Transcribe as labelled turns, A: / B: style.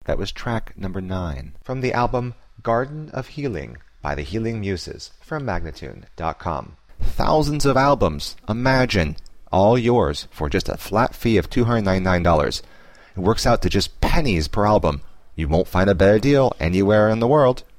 A: That was track number 9 from the album Garden of Healing by the Healing Muses from Magnatune.com. Thousands of albums, imagine, all yours for just a flat fee of $299. It works out to just pennies per album. You won't find a better deal anywhere in the world.